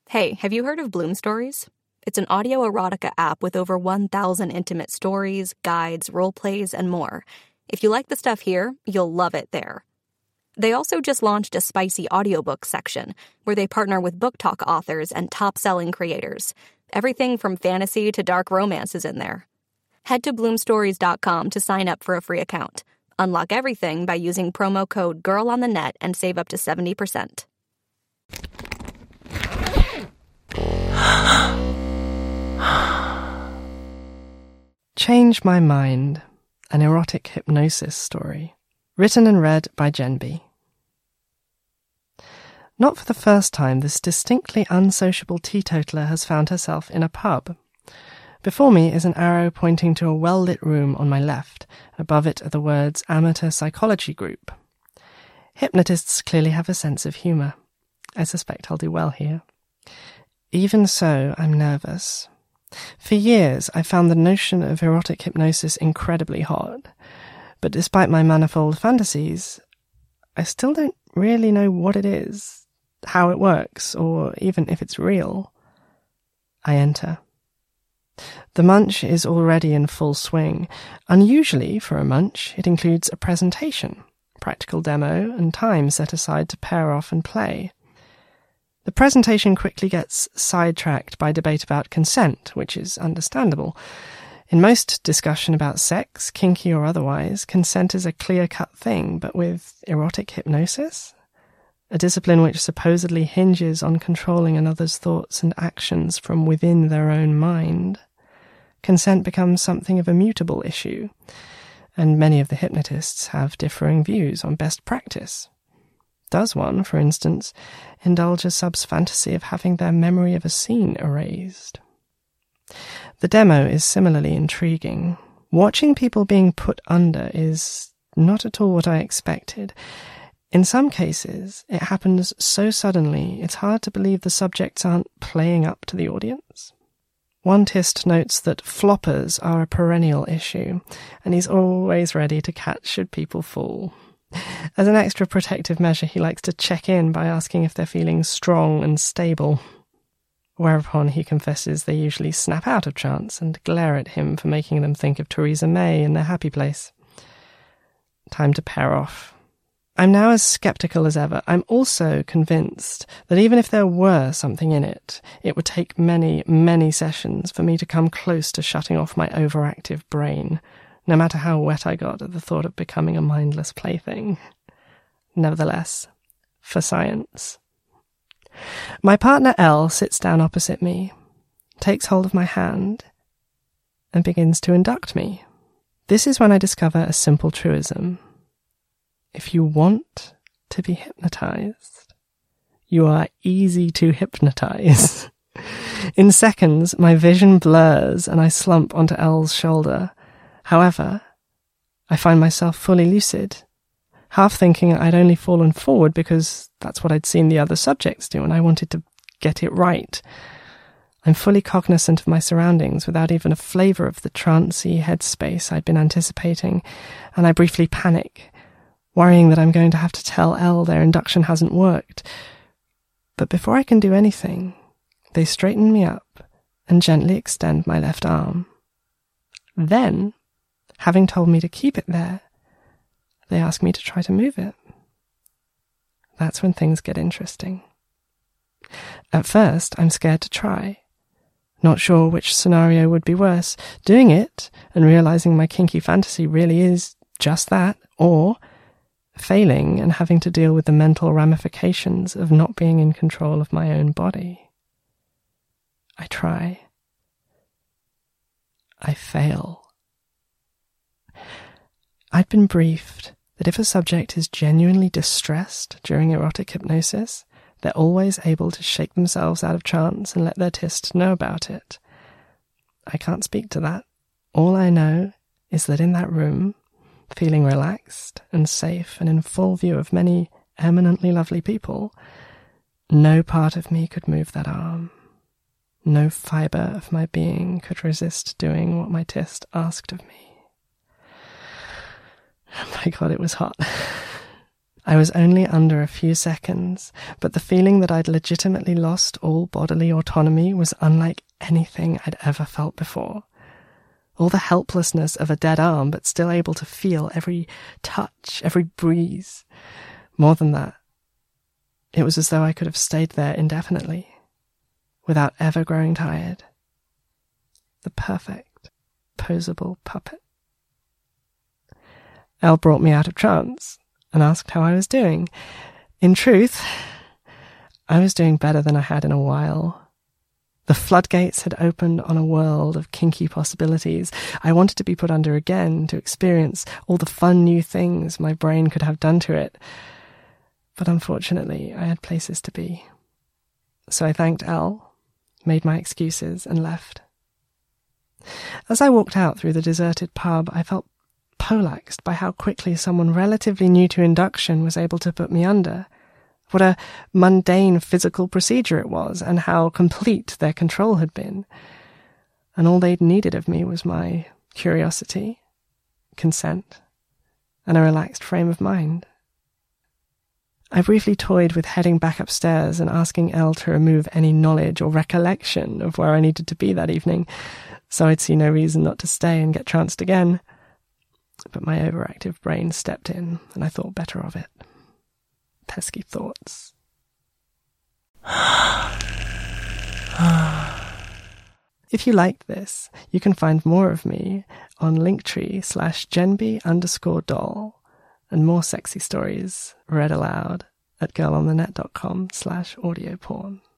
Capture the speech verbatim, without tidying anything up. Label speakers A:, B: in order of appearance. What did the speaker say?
A: Hey, have you heard of Bloom Stories? It's an audio erotica app with over one thousand intimate stories, guides, role plays, and more. If you like the stuff here, you'll love it there. They also just launched a spicy audiobook section where they partner with book talk authors and top-selling creators. Everything from fantasy to dark romance is in there. Head to bloom stories dot com to sign up for a free account. Unlock everything by using promo code GIRLONTHENET and save up to seventy percent.
B: Change My Mind, an erotic hypnosis story. Written and read by Jen B. Not for the first time, this distinctly unsociable teetotaler has found herself in a pub. Before me is an arrow pointing to a well-lit room on my left. Above it are the words Amateur Psychology Group. Hypnotists clearly have a sense of humour. I suspect I'll do well here. Even so, I'm nervous. For years, I found the notion of erotic hypnosis incredibly hot. But despite my manifold fantasies, I still don't really know what it is, how it works, or even if it's real. I enter. The munch is already in full swing. Unusually, for a munch, it includes a presentation, practical demo, and time set aside to pair off and play. The presentation quickly gets sidetracked by debate about consent, which is understandable. In most discussion about sex, kinky or otherwise, consent is a clear-cut thing, but with erotic hypnosis? A discipline which supposedly hinges on controlling another's thoughts and actions from within their own mind. Consent becomes something of a mutable issue, and many of the hypnotists have differing views on best practice. Does one, for instance, indulge a sub's fantasy of having their memory of a scene erased? The demo is similarly intriguing. Watching people being put under is not at all what I expected. In some cases, it happens so suddenly, it's hard to believe the subjects aren't playing up to the audience. One tist notes that floppers are a perennial issue, and he's always ready to catch should people fall. As an extra protective measure, he likes to check in by asking if they're feeling strong and stable, whereupon he confesses they usually snap out of trance and glare at him for making them think of Theresa May in their happy place. Time to pair off. I'm now as sceptical as ever. I'm also convinced that even if there were something in it, it would take many, many sessions for me to come close to shutting off my overactive brain, no matter how wet I got at the thought of becoming a mindless plaything. Nevertheless, for science. My partner Elle sits down opposite me, takes hold of my hand, and begins to induct me. This is when I discover a simple truism. If you want to be hypnotized, you are easy to hypnotize. In seconds, my vision blurs and I slump onto Elle's shoulder. However, I find myself fully lucid, half thinking I'd only fallen forward because that's what I'd seen the other subjects do and I wanted to get it right. I'm fully cognizant of my surroundings without even a flavour of the trancey headspace I'd been anticipating, and I briefly panic, worrying that I'm going to have to tell Elle their induction hasn't worked. But before I can do anything, they straighten me up and gently extend my left arm. Then, having told me to keep it there, they ask me to try to move it. That's when things get interesting. At first, I'm scared to try. Not sure which scenario would be worse, doing it and realizing my kinky fantasy really is just that, or failing and having to deal with the mental ramifications of not being in control of my own body. I try. I fail. I'd been briefed that if a subject is genuinely distressed during erotic hypnosis, they're always able to shake themselves out of trance and let their tyst know about it. I can't speak to that. All I know is that in that room, feeling relaxed and safe and in full view of many eminently lovely people, no part of me could move that arm. No fibre of my being could resist doing what my tyst asked of me. Oh my God, it was hot. I was only under a few seconds, but the feeling that I'd legitimately lost all bodily autonomy was unlike anything I'd ever felt before. All the helplessness of a dead arm, but still able to feel every touch, every breeze. More than that, it was as though I could have stayed there indefinitely, without ever growing tired. The perfect, posable puppet. Elle brought me out of trance and asked how I was doing. In truth, I was doing better than I had in a while. The floodgates had opened on a world of kinky possibilities. I wanted to be put under again, to experience all the fun new things my brain could have done to it. But unfortunately, I had places to be. So I thanked Elle, made my excuses, and left. As I walked out through the deserted pub, I felt poleaxed by how quickly someone relatively new to induction was able to put me under. What a mundane physical procedure it was, and how complete their control had been. And all they'd needed of me was my curiosity, consent, and a relaxed frame of mind. I briefly toyed with heading back upstairs and asking Elle to remove any knowledge or recollection of where I needed to be that evening, so I'd see no reason not to stay and get tranced again. But my overactive brain stepped in, and I thought better of it. Pesky thoughts. If you liked this, you can find more of me on linktree slash genby underscore doll, and more sexy stories read aloud at girlonthenet.com slash audio porn.